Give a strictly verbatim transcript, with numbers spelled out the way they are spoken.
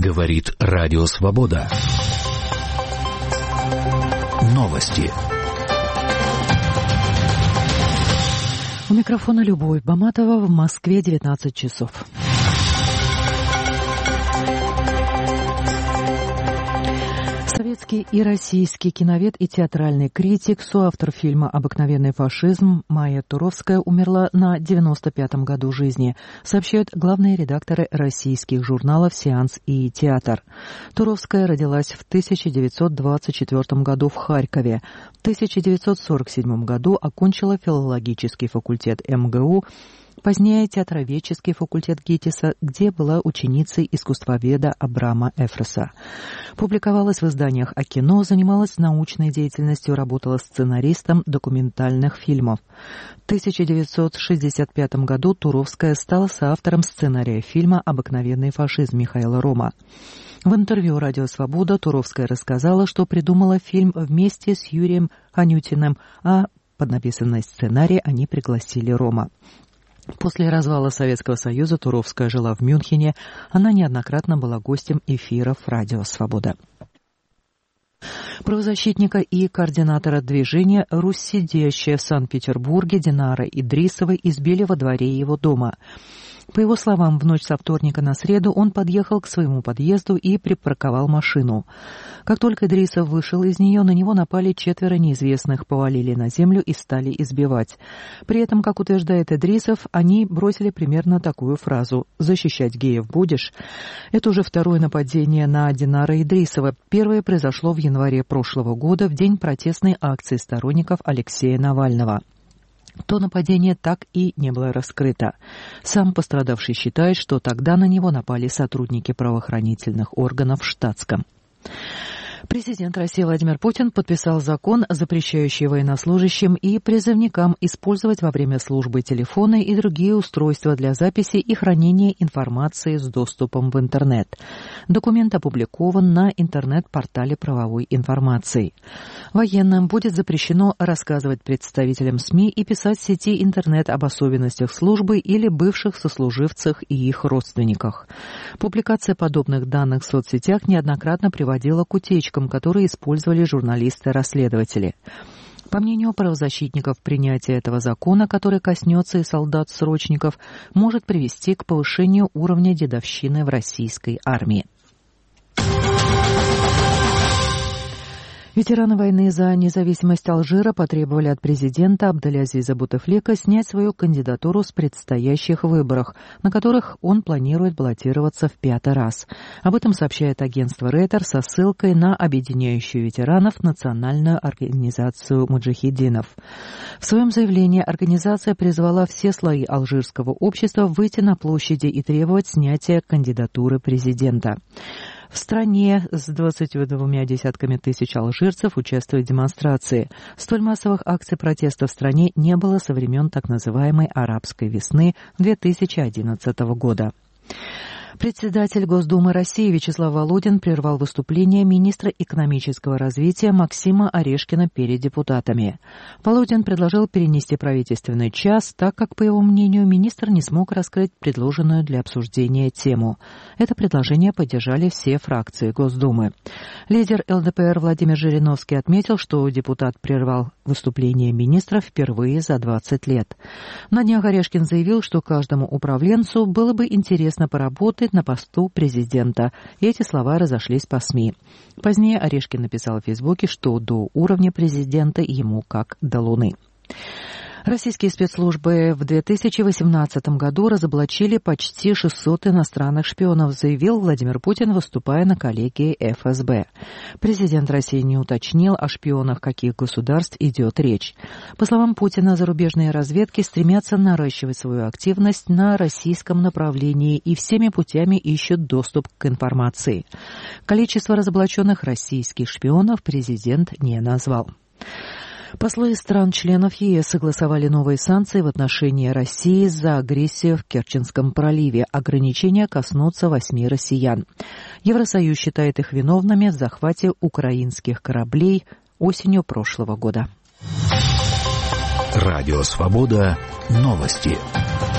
Говорит Радио Свобода. Новости. У микрофона Любовь Баматова, в Москве девятнадцать часов. Советский и российский киновед и театральный критик, соавтор фильма «Обыкновенный фашизм» Майя Туровская умерла на девяносто пятом году жизни, сообщают главные редакторы российских журналов «Сеанс» и «Театр». Туровская родилась в тысяча девятьсот двадцать четвёртом году в Харькове. В тысяча девятьсот сорок седьмом году окончила филологический факультет эм гэ у, позднее театроведческий факультет ГИТИСа, где была ученицей искусствоведа Абрама Эфроса. Публиковалась в изданиях о кино, занималась научной деятельностью, работала сценаристом документальных фильмов. В тысяча девятьсот шестьдесят пятом году Туровская стала соавтором сценария фильма «Обыкновенный фашизм» Михаила Рома. В интервью «Радио Свобода» Туровская рассказала, что придумала фильм вместе с Юрием Анютиным, а под написанный сценарий они пригласили Рома. После развала Советского Союза Туровская жила в Мюнхене. Она неоднократно была гостем эфиров «Радио Свобода». Правозащитника и координатора движения «Русь сидящая» в Санкт-Петербурге Динара Идрисовой избили во дворе его дома. По его словам, в ночь со вторника на среду он подъехал к своему подъезду и припарковал машину. Как только Идрисов вышел из нее, на него напали четверо неизвестных, повалили на землю и стали избивать. При этом, как утверждает Идрисов, они бросили примерно такую фразу: «Защищать геев будешь?». Это уже второе нападение на Динара Идрисова. Первое произошло в январе прошлого года, в день протестной акции сторонников Алексея Навального. То нападение так и не было раскрыто. Сам пострадавший считает, что тогда на него напали сотрудники правоохранительных органов в штатском. Президент России Владимир Путин подписал закон, запрещающий военнослужащим и призывникам использовать во время службы телефоны и другие устройства для записи и хранения информации с доступом в интернет. Документ опубликован на интернет-портале правовой информации. Военным будет запрещено рассказывать представителям СМИ и писать в сети интернет об особенностях службы или бывших сослуживцах и их родственниках. Публикация подобных данных в соцсетях неоднократно приводила к утечкам, которые использовали журналисты-расследователи. По мнению правозащитников, принятие этого закона, который коснется и солдат-срочников, может привести к повышению уровня дедовщины в российской армии. Ветераны войны за независимость Алжира потребовали от президента Абделязиза Бутефлика снять свою кандидатуру с предстоящих выборов, на которых он планирует баллотироваться в пятый раз. Об этом сообщает агентство Рейтер со ссылкой на объединяющую ветеранов Национальную организацию муджахидинов. В своем заявлении организация призвала все слои алжирского общества выйти на площади и требовать снятия кандидатуры президента. В стране с двадцатью двумя десятками тысяч алжирцев участвуют в демонстрации. Столь массовых акций протеста в стране не было со времен так называемой «арабской весны» две тысячи одиннадцатого года. Председатель Госдумы России Вячеслав Володин прервал выступление министра экономического развития Максима Орешкина перед депутатами. Володин предложил перенести правительственный час, так как, по его мнению, министр не смог раскрыть предложенную для обсуждения тему. Это предложение поддержали все фракции Госдумы. Лидер эл дэ пэ эр Владимир Жириновский отметил, что депутат прервал выступление министра впервые за двадцать лет. На днях Орешкин заявил, что каждому управленцу было бы интересно поработать на посту президента. И эти слова разошлись по СМИ. Позднее Орешкин написал в Фейсбуке, что до уровня президента ему как до Луны. Российские спецслужбы в две тысячи восемнадцатом году разоблачили почти шестьсот иностранных шпионов, заявил Владимир Путин, выступая на коллегии эф эс бэ. Президент России не уточнил, о шпионах каких государств идет речь. По словам Путина, зарубежные разведки стремятся наращивать свою активность на российском направлении и всеми путями ищут доступ к информации. Количество разоблаченных российских шпионов президент не назвал. Послы стран-членов е эс согласовали новые санкции в отношении России за агрессию в Керченском проливе. Ограничения коснутся восьми россиян. Евросоюз считает их виновными в захвате украинских кораблей осенью прошлого года. Радио Свобода. Новости.